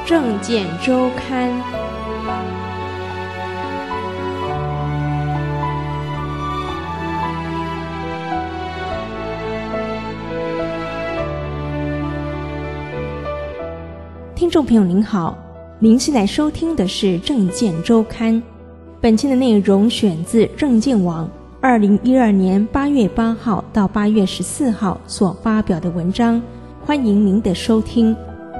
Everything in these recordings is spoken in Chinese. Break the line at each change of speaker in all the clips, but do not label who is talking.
政见周刊。听众朋友您好，您现在收听的是政见周刊。本期的内容选自政见网2012年8月8号到8月14号所发表的文章，欢迎您的收听。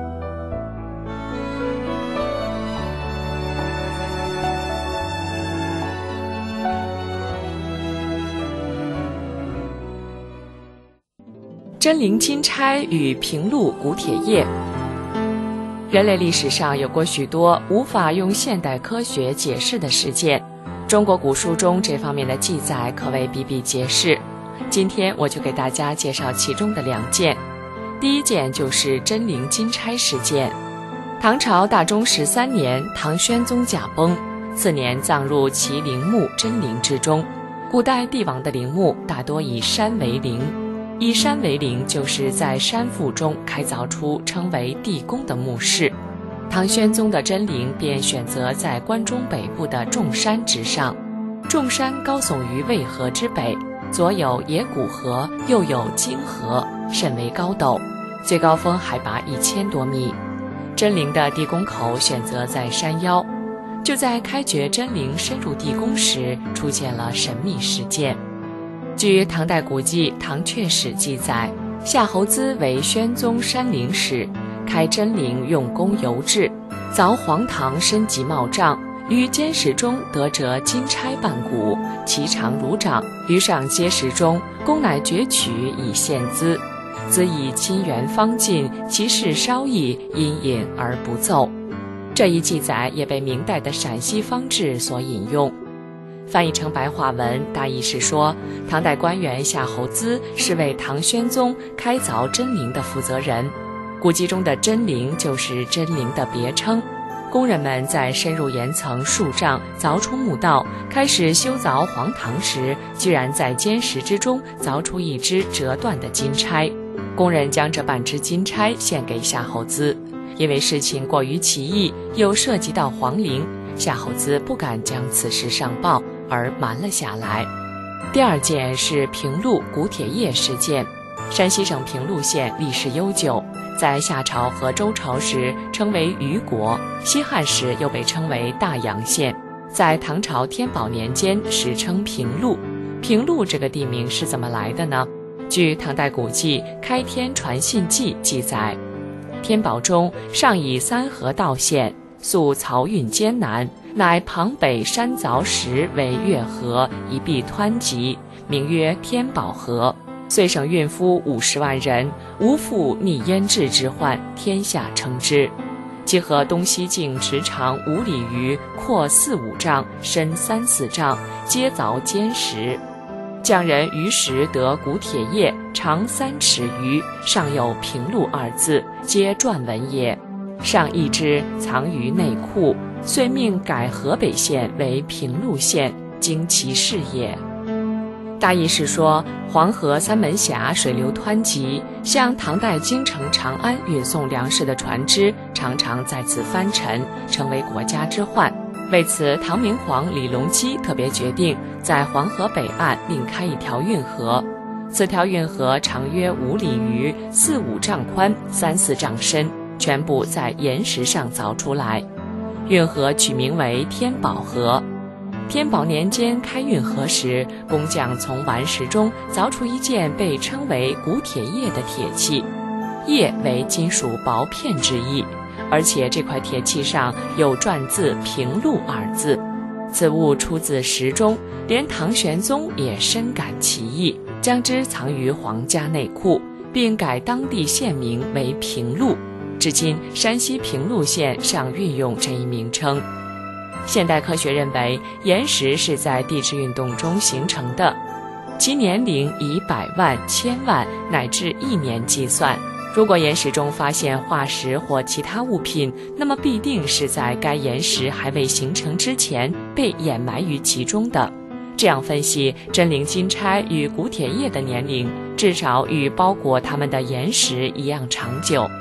真灵金钗与平陆古铁叶。人类历史上有过许多无法用现代科学解释的事件，中国古书中这方面的记载可谓比比皆是。今天我就给大家介绍其中的2件。第一件就是真灵金钗事件。唐朝大中13年，唐宣宗驾崩，次年葬入其陵墓真灵之中。古代帝王的陵墓大多以山为陵，以山为陵就是在山腹中开凿出称为地宫的墓室。唐宣宗的真陵便选择在关中北部的众山之上。众山高耸于渭河之北，左有野谷河，右有泾河，甚为高陡，最高峰海拔1000多米。真陵的地宫口选择在山腰。就在开掘真陵深入地宫时，出现了神秘事件。据唐代古迹《唐阙史》记载，夏侯资为宣宗山陵使，开真陵用工尤制，凿黄堂深及冒丈，于坚石中得折金钗半股，其长如掌，于上碣石中，工乃攫取以献资。资以金元方尽，其事稍异，因引而不奏。这一记载也被明代的陕西方志所引用。翻译成白话文，大意是说，唐代官员夏侯资是为唐宣宗开凿真陵的负责人，古迹中的真陵就是真陵的别称。工人们在深入岩层数丈凿出墓道，开始修凿黄堂时，居然在坚石之中凿出一只折断的金钗。工人将这半只金钗献给夏侯资，因为事情过于奇异，又涉及到皇陵，夏侯资不敢将此事上报，而瞒了下来。第2件是平陆古铁叶事件。山西省平陆县历史悠久，在夏朝和周朝时称为虞国，西汉时又被称为大阳县，在唐朝天宝年间时称平陆。平陆这个地名是怎么来的呢？据唐代古迹《开天传信记》记载，天宝中上以3河道县，素漕运艰难，乃旁北山凿石为越河，以避湍急，名曰天宝河。遂省运夫50万人，无复溺淹滞之患，天下称之。其河东西径直长5里余，阔4、5丈，深3、4丈，皆凿坚石。匠人于时得古铁叶，长3尺余，上有平陆2字，皆篆文也。上一之藏于内库，遂命改河北县为平陆县，经其事也。大意是说，黄河3门峡水流湍急，向唐代京城长安运送粮食的船只常常在此翻沉，成为国家之患。为此，唐明皇李隆基特别决定在黄河北岸另开一条运河。此条运河长约5里余，4、5丈宽，3、4丈深，全部在岩石上凿出来。运河取名为天宝河。天宝年间开运河时，工匠从顽石中凿出一件被称为古铁叶的铁器，叶为金属薄片之意，而且这块铁器上有篆字平陆2字。此物出自石中，连唐玄宗也深感其意，将之藏于皇家内库，并改当地县名为平陆。至今山西平陆县尚运用这一名称。现代科学认为，岩石是在地质运动中形成的，其年龄以100万、1000万乃至1年计算。如果岩石中发现化石或其他物品，那么必定是在该岩石还未形成之前被掩埋于其中的。这样分析，真灵金钗与古铁叶的年龄至少与包裹它们的岩石一样长久。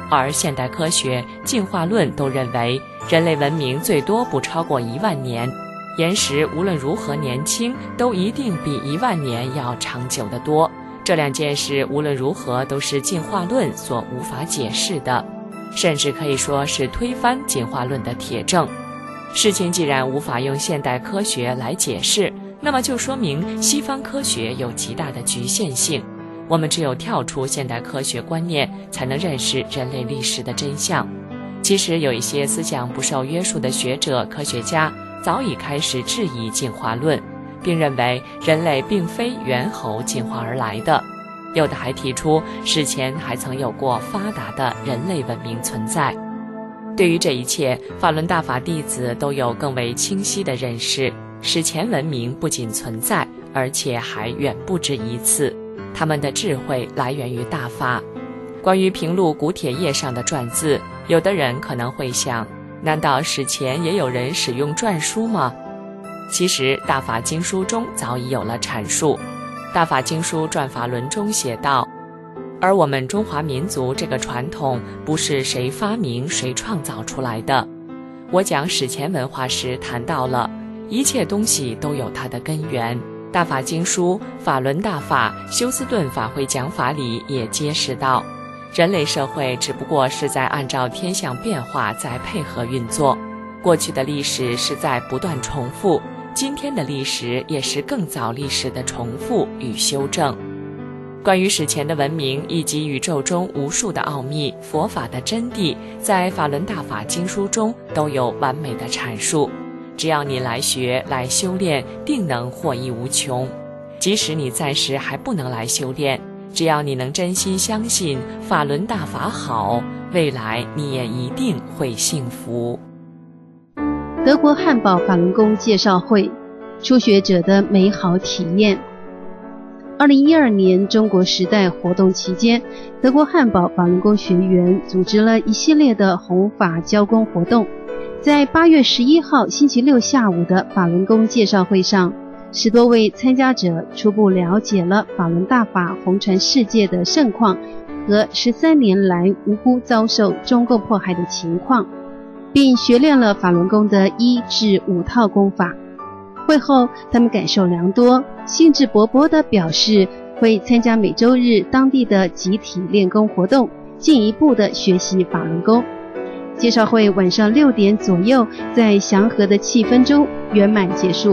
而现代科学、进化论都认为人类文明最多不超过1万年，岩石无论如何年轻，都一定比1万年要长久得多。这2件事无论如何都是进化论所无法解释的，甚至可以说是推翻进化论的铁证。事情既然无法用现代科学来解释，那么就说明西方科学有极大的局限性。我们只有跳出现代科学观念，才能认识人类历史的真相。其实有一些思想不受约束的学者、科学家早已开始质疑进化论，并认为人类并非猿猴进化而来的。有的还提出史前还曾有过发达的人类文明存在。对于这一切，法轮大法弟子都有更为清晰的认识。史前文明不仅存在，而且还远不止一次。他们的智慧来源于大法。关于平陆古铁页上的篆字，有的人可能会想，难道史前也有人使用篆书吗？其实大法经书中早已有了阐述。大法经书篆法轮中写道，而我们中华民族这个传统不是谁发明谁创造出来的。我讲史前文化时谈到了，一切东西都有它的根源。大法经书、法轮大法、休斯顿法会讲法里也揭示到，人类社会只不过是在按照天象变化在配合运作，过去的历史是在不断重复，今天的历史也是更早历史的重复与修正。关于史前的文明以及宇宙中无数的奥秘、佛法的真谛，在法轮大法经书中都有完美的阐述。只要你来学来修炼，定能获益无穷。即使你暂时还不能来修炼，只要你能真心相信法轮大法好，未来你也一定会幸福。
德国汉堡法轮功介绍会，初学者的美好体验。2012年中国时代活动期间，德国汉堡法轮功学员组织了一系列的弘法教功活动。在8月11号星期六下午的法轮功介绍会上，10多位参加者初步了解了法轮大法红传世界的盛况和13年来无辜遭受中共迫害的情况，并学练了法轮功的1至5套功法。会后他们感受良多，兴致勃勃地表示会参加每周日当地的集体练功活动，进一步地学习法轮功。介绍会晚上6点左右在祥和的气氛中圆满结束。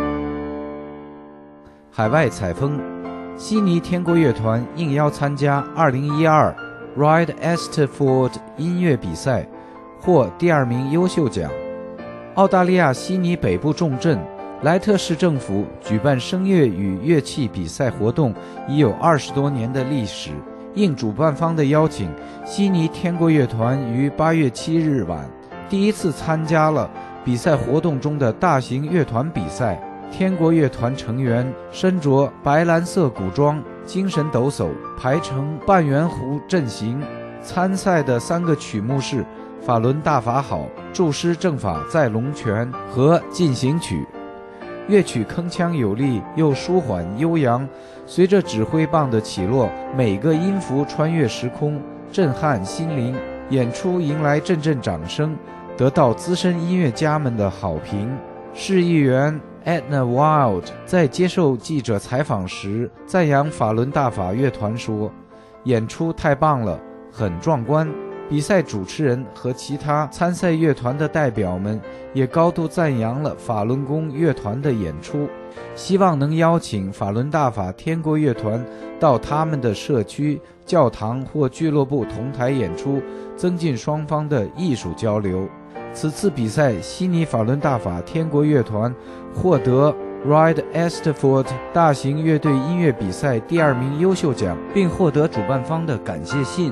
海外采风，悉尼天国乐团应邀参加2012 Ride Esteford 音乐比赛，获第2名优秀奖。澳大利亚悉尼北部重镇莱特市政府举办声乐与乐器比赛活动已有20多年的历史。应主办方的邀请，悉尼天国乐团于8月7日晚第一次参加了比赛活动中的大型乐团比赛。天国乐团成员身着白蓝色古装、精神抖擞，排成半圆弧阵型。参赛的3个曲目是法轮大法好、注师正法在龙泉和进行曲。乐曲铿锵有力又舒缓悠扬，随着指挥棒的起落，每个音符穿越时空，震撼心灵。演出迎来阵阵掌声，得到资深音乐家们的好评。市议员 Edna Wild 在接受记者采访时赞扬法轮大法乐团说，演出太棒了，很壮观。比赛主持人和其他参赛乐团的代表们也高度赞扬了法轮功乐团的演出，希望能邀请法轮大法天国乐团到他们的社区、教堂或俱乐部同台演出，增进双方的艺术交流。此次比赛，悉尼法轮大法天国乐团获得 Ride Esteford 大型乐队音乐比赛第2名优秀奖，并获得主办方的感谢信。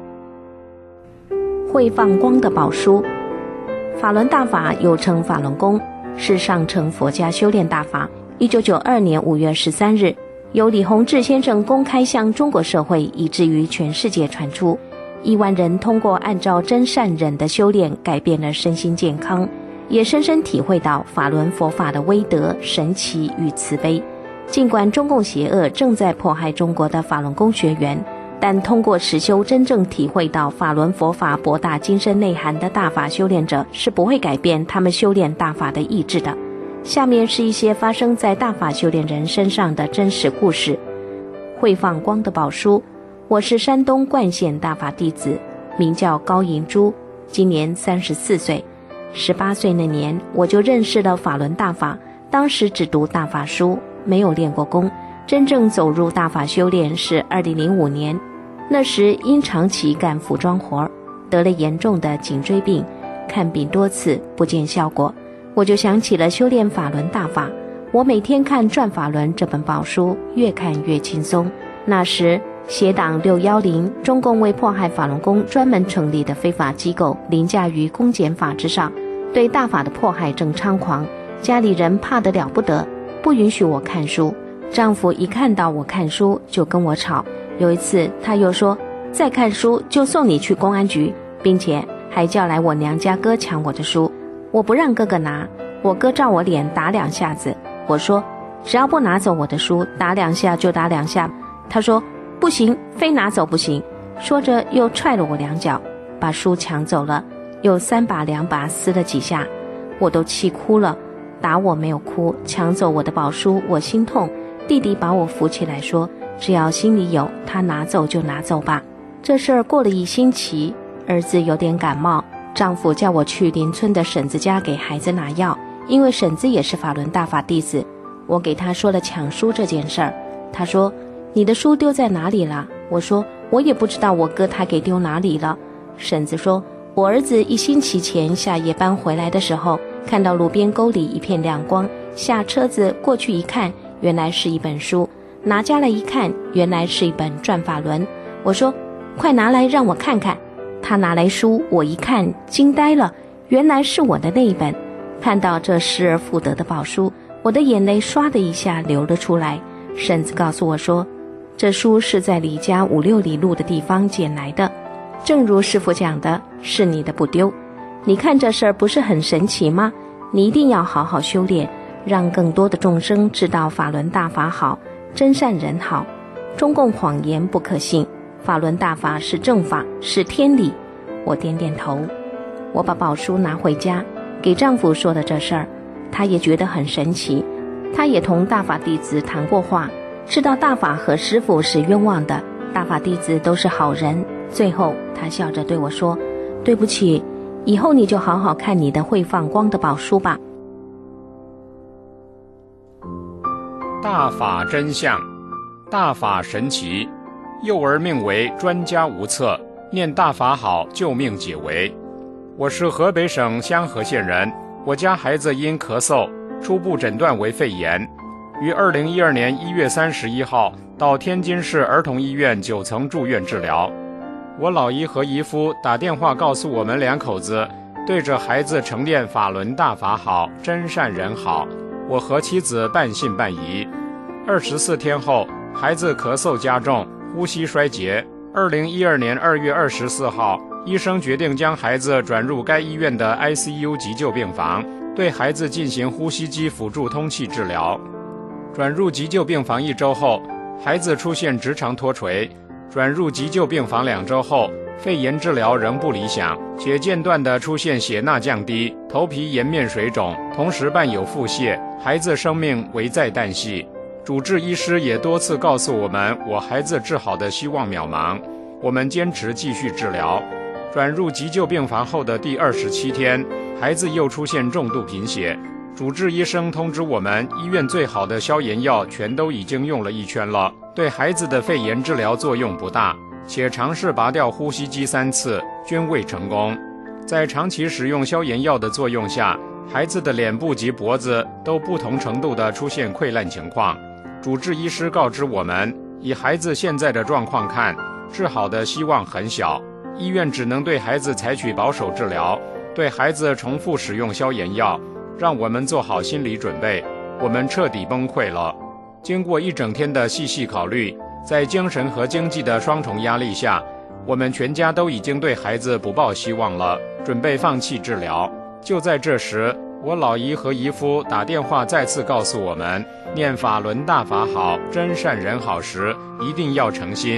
会放光的宝书，法轮大法又称法轮功，是上乘佛家修炼大法。1992年5月13日，由李洪志先生公开向中国社会以至于全世界传出。亿万人通过按照真善忍的修炼，改变了身心健康，也深深体会到法轮佛法的威德、神奇与慈悲。尽管中共邪恶正在迫害中国的法轮功学员， 但通过实修真正体会到法轮佛法博大精深内涵的大法修炼者是不会改变他们修炼大法的意志的。下面是一些发生在大法修炼人身上的真实故事。慧放光的宝书，我是山东冠县大法弟子，名叫高银珠，今年34岁。18岁那年我就认识了法轮大法，当时只读大法书，没有练过功，真正走入大法修炼是2005年。那时因长期干服装活，得了严重的颈椎病，看病多次不见效果，我就想起了修炼法轮大法。我每天看《转法轮》这本宝书，越看越轻松。那时邪党610，中共为迫害法轮功专门成立的非法机构，凌驾于公检法之上，对大法的迫害正猖狂，家里人怕得了不得，不允许我看书。丈夫一看到我看书就跟我吵，有一次他又说再看书就送你去公安局，并且还叫来我娘家哥抢我的书。我不让哥哥拿，我哥照我脸打2下子，我说只要不拿走我的书，打2下就打2下。他说不行，非拿走不行，说着又踹了我2脚，把书抢走了，又3把2把撕了几下，我都气哭了。打我没有哭，抢走我的宝书我心痛。弟弟把我扶起来说，只要心里有，他拿走就拿走吧。这事儿过了1星期，儿子有点感冒，丈夫叫我去邻村的婶子家给孩子拿药，因为婶子也是法轮大法弟子。我给他说了抢书这件事儿，他说你的书丢在哪里了？我说我也不知道我哥他给丢哪里了。婶子说我儿子1星期前下夜班回来的时候，看到路边沟里一片亮光，下车子过去一看，原来是一本书，拿家来一看，原来是一本《转法轮》。我说快拿来让我看看。他拿来书，我一看惊呆了，原来是我的那一本。看到这失而复得的宝书，我的眼泪唰的一下流了出来。婶子告诉我说，这书是在离家5、6里路的地方捡来的，正如师父讲的，是你的不丢。你看这事儿不是很神奇吗？你一定要好好修炼，让更多的众生知道法轮大法好，真善人好。中共谎言不可信，法轮大法是正法，是天理。我点点头。我把宝书拿回家，给丈夫说了这事儿，他也觉得很神奇。他也同大法弟子谈过话，知道大法和师父是冤枉的，大法弟子都是好人。最后他笑着对我说，对不起，以后你就好好看你的会放光的宝书吧。
大法真相，大法神奇，幼儿命为专家无策，念大法好，救命解围。我是河北省香河县人，我家孩子因咳嗽，初步诊断为肺炎，于2012年1月31号到天津市儿童医院9层住院治疗。我老姨和姨夫打电话告诉我们2口子，对着孩子承念法轮大法好，真善人好。我和妻子半信半疑。24天后，孩子咳嗽加重，呼吸衰竭。2012年2月24号，医生决定将孩子转入该医院的 ICU 急救病房，对孩子进行呼吸机辅助通气治疗。转入急救病房1周后，孩子出现直肠脱垂。转入急救病房2周后，肺炎治疗仍不理想，且间断地出现血钠降低、头皮颜面水肿，同时伴有腹泻，孩子生命危在旦夕。主治医师也多次告诉我们，我孩子治好的希望渺茫。我们坚持继续治疗。转入急救病房后的第27天，孩子又出现重度贫血。主治医生通知我们，医院最好的消炎药全都已经用了1圈了，对孩子的肺炎治疗作用不大，且尝试拔掉呼吸机3次，均未成功。在长期使用消炎药的作用下，孩子的脸部及脖子都不同程度地出现溃烂情况。主治医师告知我们，以孩子现在的状况看，治好的希望很小，医院只能对孩子采取保守治疗，对孩子重复使用消炎药，让我们做好心理准备。我们彻底崩溃了。经过1整天的细细考虑，在精神和经济的双重压力下，我们全家都已经对孩子不抱希望了，准备放弃治疗。就在这时，我老姨和姨夫打电话再次告诉我们，念法轮大法好，真善人好时，一定要诚心。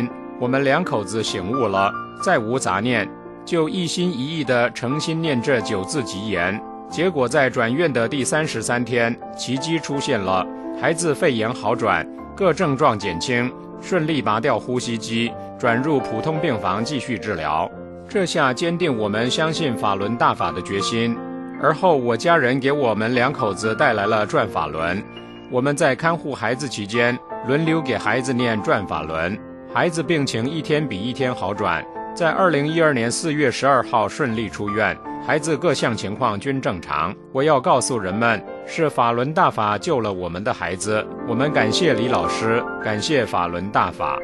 我们两口子醒悟了，再无杂念，就一心一意地诚心念这9字吉言。结果在转院的第33天，奇迹出现了，孩子肺炎好转，各症状减轻，顺利拔掉呼吸机，转入普通病房继续治疗。这下坚定我们相信法轮大法的决心。而后我家人给我们两口子带来了转法轮，我们在看护孩子期间轮流给孩子念转法轮，孩子病情一天比一天好转，在2012年4月12号顺利出院，孩子各项情况均正常。我要告诉人们，是法轮大法救了我们的孩子，我们感谢李老师，感谢法轮大法。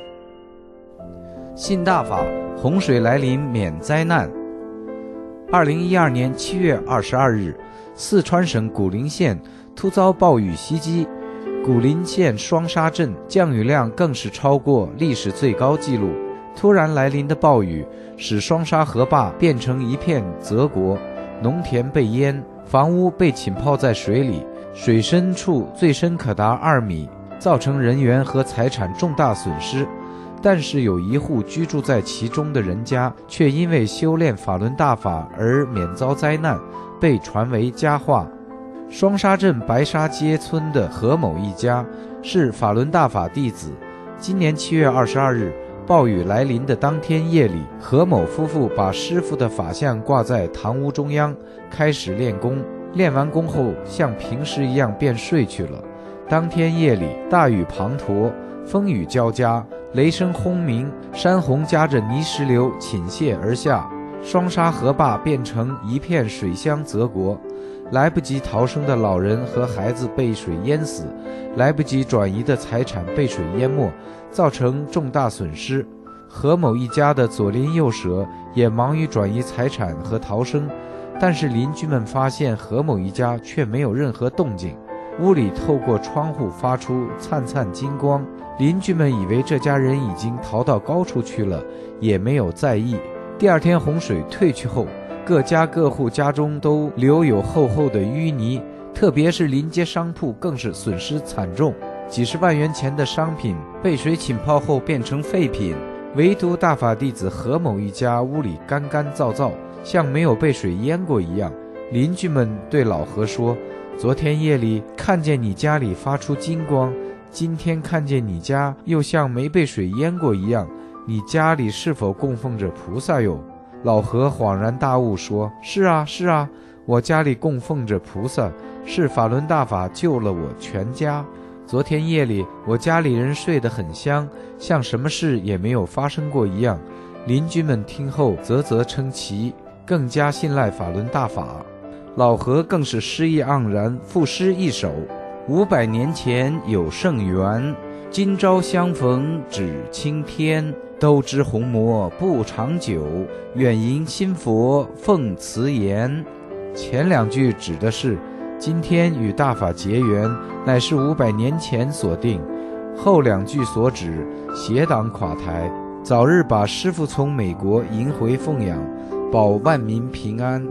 信大法，洪水来临免灾难。2012年7月22日，四川省古苓县突遭暴雨袭击，古苓县双沙镇降雨量更是超过历史最高纪录。突然来临的暴雨使双沙河坝变成一片泽国，农田被淹，房屋被浸泡在水里，水深处最深可达2米，造成人员和财产重大损失。但是有一户居住在其中的人家却因为修炼法轮大法而免遭灾难，被传为佳话。双沙镇白沙街村的何某一家是法轮大法弟子。今年7月22日，暴雨来临的当天夜里，何某夫妇把师傅的法像挂在堂屋中央，开始练功。练完功后，像平时一样便睡去了。当天夜里，大雨滂沱，风雨交加，雷声轰鸣，山洪夹着泥石流倾泻而下，双沙河坝变成一片水乡泽国。来不及逃生的老人和孩子被水淹死，来不及转移的财产被水淹没，造成重大损失。何某一家的左邻右舍也忙于转移财产和逃生，但是邻居们发现何某一家却没有任何动静，屋里透过窗户发出灿灿金光，邻居们以为这家人已经逃到高处去了，也没有在意。第二天洪水退去后，各家各户家中都留有厚厚的淤泥，特别是临街商铺更是损失惨重，几十万元钱的商品被水浸泡后变成废品，唯独大法弟子何某一家屋里干干燥燥，像没有被水淹过一样。邻居们对老何说，昨天夜里看见你家里发出金光，今天看见你家又像没被水淹过一样，你家里是否供奉着菩萨哟？老何恍然大悟说，是啊是啊，我家里供奉着菩萨，是法轮大法救了我全家。昨天夜里我家里人睡得很香，像什么事也没有发生过一样。邻居们听后啧啧称奇，更加信赖法轮大法。老何更是诗意盎然，赋诗一首：500年前有圣缘，今朝相逢只青天。都知红魔不长久，愿迎新佛奉慈言。前两句指的是今天与大法结缘乃是500年前所定，后两句所指邪党垮台，早日把师父从美国迎回奉养，保万民平安。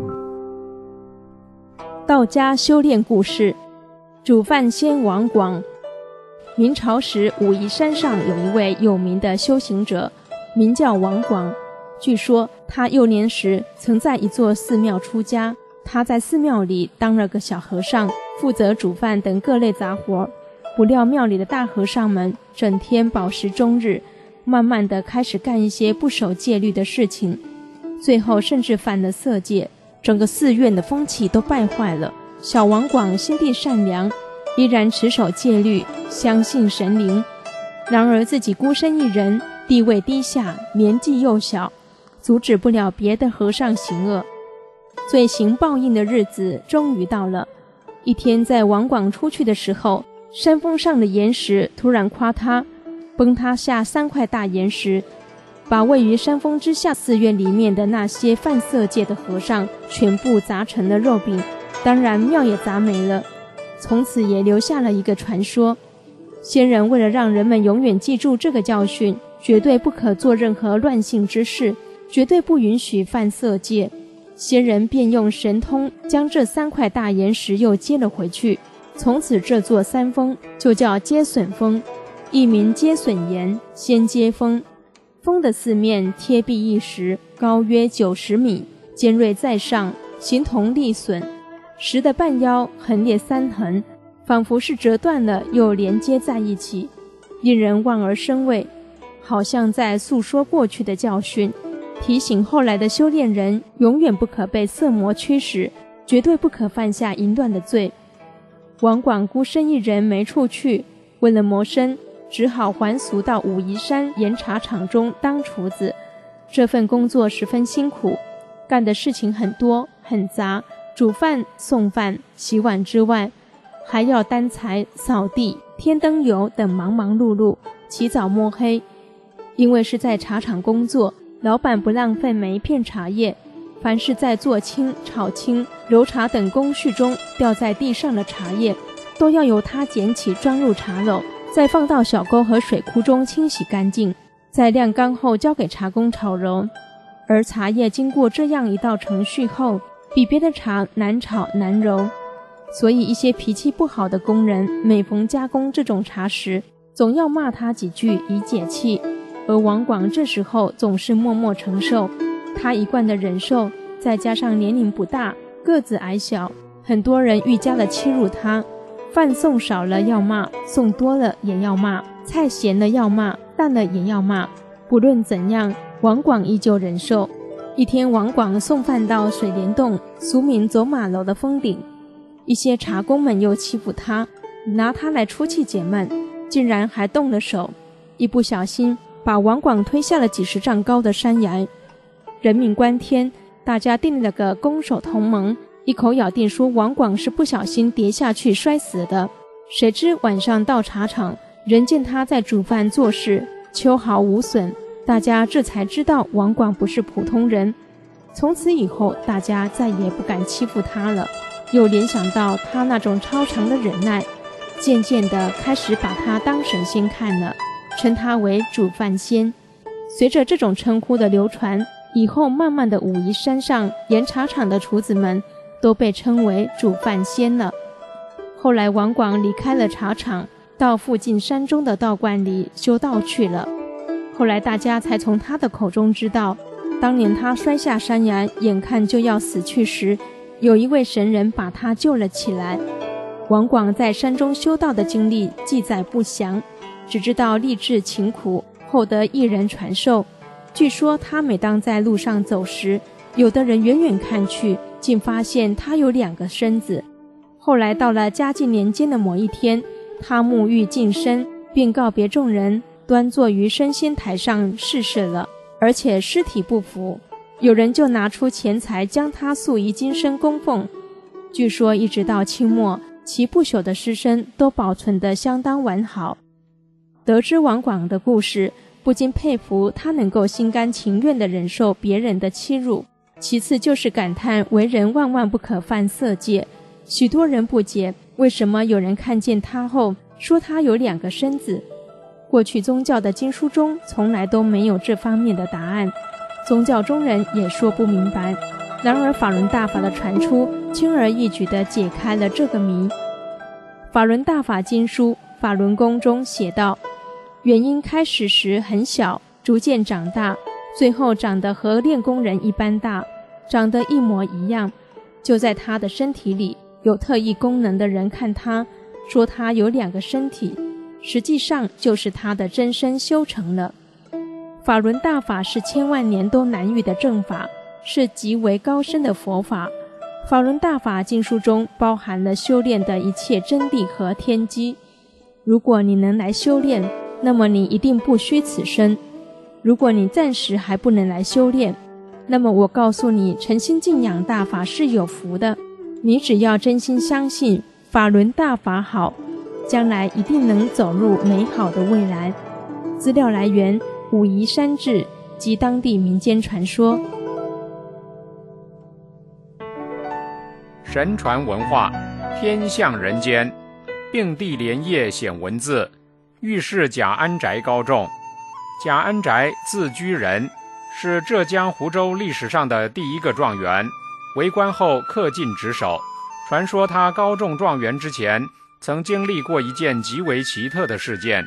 道家修炼故事。主犯仙王广。明朝时，武夷山上有一位有名的修行者，名叫王广。据说他幼年时曾在一座寺庙出家，他在寺庙里当了个小和尚，负责煮饭等各类杂活。不料庙里的大和尚们整天饱食终日，慢慢地开始干一些不守戒律的事情，最后甚至犯了色戒，整个寺院的风气都败坏了。小王广心地善良，依然持守戒律，相信神灵。然而自己孤身一人，地位低下，年纪又小，阻止不了别的和尚行恶。罪行报应的日子终于到了。一天在王广出去的时候，山峰上的岩石突然垮塌，崩塌下3块大岩石，把位于山峰之下寺院里面的那些犯色戒的和尚全部砸成了肉饼，当然庙也砸没了。从此也留下了一个传说，先人为了让人们永远记住这个教训，绝对不可做任何乱性之事，绝对不允许犯色戒。先人便用神通将这3块大岩石又接了回去，从此这座山峰就叫接损峰，一名接损岩，先接峰。 峰的四面贴壁一石，高约90米，尖锐在上，形同利笋。石的半腰横裂3横，仿佛是折断了又连接在一起，令人望而生畏，好像在诉说过去的教训，提醒后来的修炼人永远不可被色魔驱使，绝对不可犯下淫乱的罪。王广孤身一人没处去，为了谋生，只好还俗到武夷山盐茶厂中当厨子。这份工作十分辛苦，干的事情很多很杂，煮饭、送饭、洗碗之外，还要担柴、扫地、添灯油等忙忙碌碌，起早摸黑。因为是在茶厂工作，老板不浪费每一片茶叶，凡是在做青、炒青、揉茶等工序中掉在地上的茶叶，都要由他捡起装入茶篓，再放到小沟和水库中清洗干净，在晾干后交给茶工炒揉。而茶叶经过这样一道程序后，比别的茶难炒难揉，所以一些脾气不好的工人每逢加工这种茶时，总要骂他几句以解气。而王广这时候总是默默承受，他一贯的忍受，再加上年龄不大，个子矮小，很多人愈加的欺辱他。饭送少了要骂，送多了也要骂，菜咸了要骂，淡了也要骂。不论怎样，王广依旧忍受。一天，王广送饭到水帘洞，俗名走马楼的峰顶，一些茶工们又欺负他，拿他来出气解闷，竟然还动了手，一不小心把王广推下了几十丈高的山崖。人命关天，大家订了个攻守同盟，一口咬定说王广是不小心跌下去摔死的。谁知晚上到茶厂，人见他在煮饭做事，秋毫无损，大家这才知道王广不是普通人。从此以后，大家再也不敢欺负他了，又联想到他那种超常的忍耐，渐渐地开始把他当神仙看了，称他为煮饭仙。随着这种称呼的流传，以后慢慢的武夷山上盐茶厂的厨子们都被称为煮饭仙了。后来王广离开了茶厂，到附近山中的道观里修道去了。后来大家才从他的口中知道，当年他摔下山崖，眼看就要死去时，有一位神人把他救了起来。王广在山中修道的经历记载不详，只知道立志勤苦，后得一人传授。据说他每当在路上走时，有的人远远看去，竟发现他有2个身子。后来到了嘉靖年间的某一天，他沐浴净身，便告别众人，端坐于升仙台上逝世了，而且尸体不腐。有人就拿出钱财将他塑于金身供奉。据说一直到清末，其不朽的尸身都保存得相当完好。得知王广的故事，不禁佩服他能够心甘情愿地忍受别人的欺辱，其次就是感叹为人万万不可犯色戒。许多人不解，为什么有人看见他后说他有2个身子？过去宗教的经书中从来都没有这方面的答案，宗教中人也说不明白。然而法轮大法的传出，轻而易举地解开了这个谜。法轮大法经书法轮功中写道，元婴开始时很小，逐渐长大，最后长得和练功人一般大，长得一模一样。就在他的身体里，有特异功能的人看他，说他有2个身体，实际上就是他的真身修成了。法轮大法是千万年都难遇的正法，是极为高深的佛法。法轮大法经书中包含了修炼的一切真谛和天机。如果你能来修炼，那么你一定不虚此生。如果你暂时还不能来修炼，那么我告诉你，诚心敬仰大法是有福的。你只要真心相信法轮大法好，将来一定能走入美好的未来。资料来源：武夷山志及当地民间传说。
神传文化，天象人间，并蒂莲叶显文字，预示贾安宅高中。贾安宅字居仁，是浙江湖州历史上的第1个状元，为官后恪尽职守。传说他高中状元之前，曾经历过一件极为奇特的事件，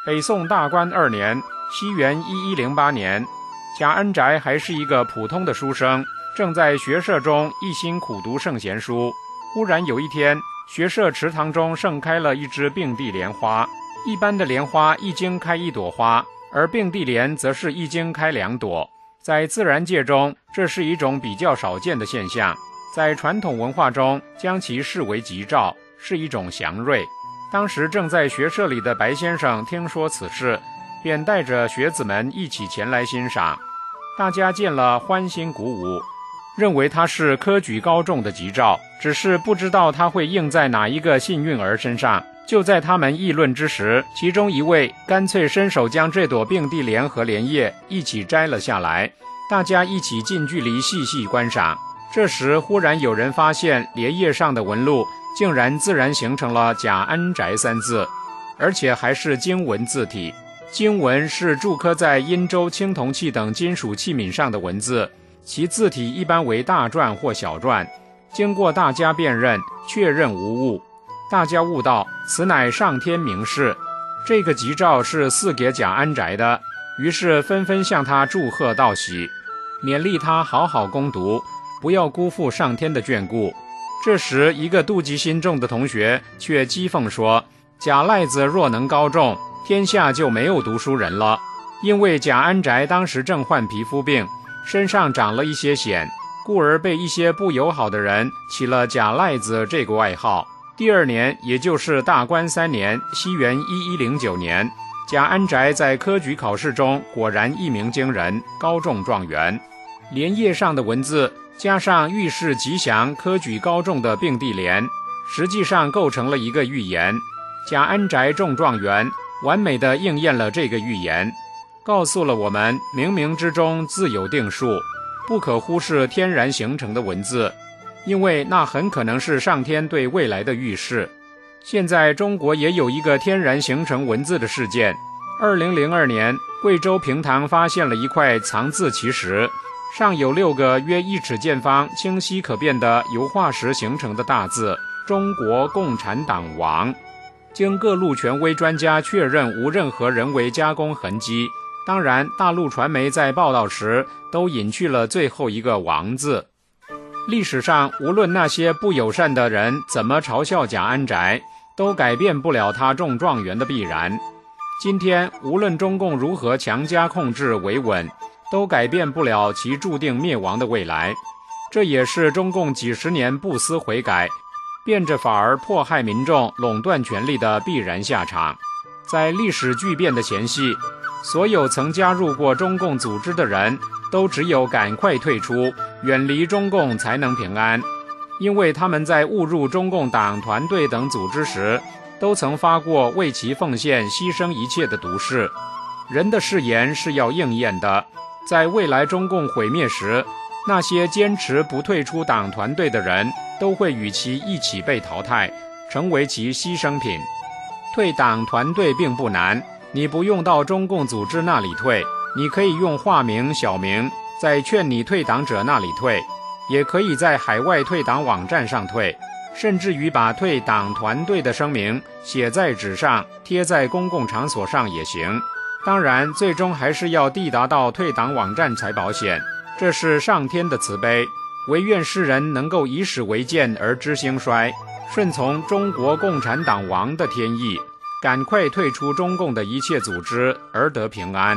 北宋大观2年，西元1108年，贾安宅还是一个普通的书生，正在学社中一心苦读圣贤书。忽然有一天，学社池塘中盛开了一枝并蒂莲花。一般的莲花一茎开1朵花，而并蒂莲则是一茎开2朵。在自然界中，这是一种比较少见的现象。在传统文化中，将其视为吉兆，是一种祥瑞。当时正在学社里的白先生听说此事，便带着学子们一起前来欣赏。大家见了欢欣鼓舞，认为它是科举高中的吉兆，只是不知道它会应在哪一个幸运儿身上。就在他们议论之时，其中一位干脆伸手将这朵并蒂莲和莲叶一起摘了下来，大家一起近距离细细观赏。这时忽然有人发现莲叶上的纹路竟然自然形成了贾安宅3字，而且还是金文字体。金文是铸刻在殷周青铜器等金属器皿上的文字，其字体一般为大篆或小篆。经过大家辨认，确认无误。大家悟道，此乃上天明示，这个吉兆是赐给贾安宅的，于是纷纷向他祝贺道喜，勉励他好好攻读，不要辜负上天的眷顾。这时一个妒忌心重的同学却讥讽说，贾赖子若能高中，天下就没有读书人了。因为贾安宅当时正患皮肤病，身上长了一些癣，故而被一些不友好的人起了贾赖子这个外号。第2年，也就是大观3年，西元1109年，贾安宅在科举考试中果然一鸣惊人，高中状元。莲叶上的文字加上预示吉祥科举高中的并蒂莲，实际上构成了一个预言。贾安宅中状元，完美地应验了这个预言，告诉了我们冥冥之中自有定数，不可忽视天然形成的文字，因为那很可能是上天对未来的预示。现在中国也有一个天然形成文字的事件。2002年，贵州平塘发现了一块藏字奇石，上有6个约1尺见方、清晰可辨的油画石形成的大字“中国共产党王”。经各路权威专家确认无任何人为加工痕迹，当然大陆传媒在报道时都隐去了最后一个王字。历史上无论那些不友善的人怎么嘲笑贾安宅，都改变不了他中状元的必然。今天无论中共如何强加控制维稳，都改变不了其注定灭亡的未来。这也是中共几十年不思悔改，变着法儿迫害民众、垄断权力的必然下场。在历史巨变的前夕，所有曾加入过中共组织的人都只有赶快退出，远离中共才能平安。因为他们在误入中共党团队等组织时，都曾发过为其奉献牺牲一切的毒誓。人的誓言是要应验的，在未来中共毁灭时，那些坚持不退出党团队的人都会与其一起被淘汰，成为其牺牲品。退党团队并不难，你不用到中共组织那里退，你可以用化名、小名在劝你退党者那里退，也可以在海外退党网站上退，甚至于把退党团队的声明写在纸上，贴在公共场所上也行。当然，最终还是要递达到退党网站才保险。这是上天的慈悲，唯愿世人能够以史为鉴而知兴衰，顺从中国共产党王的天意，赶快退出中共的一切组织而得平安。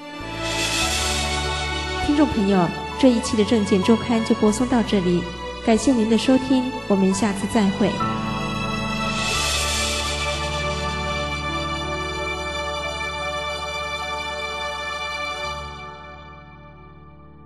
听众朋友，这一期的政见周刊就播送到这里，感谢您的收听，我们下次再会。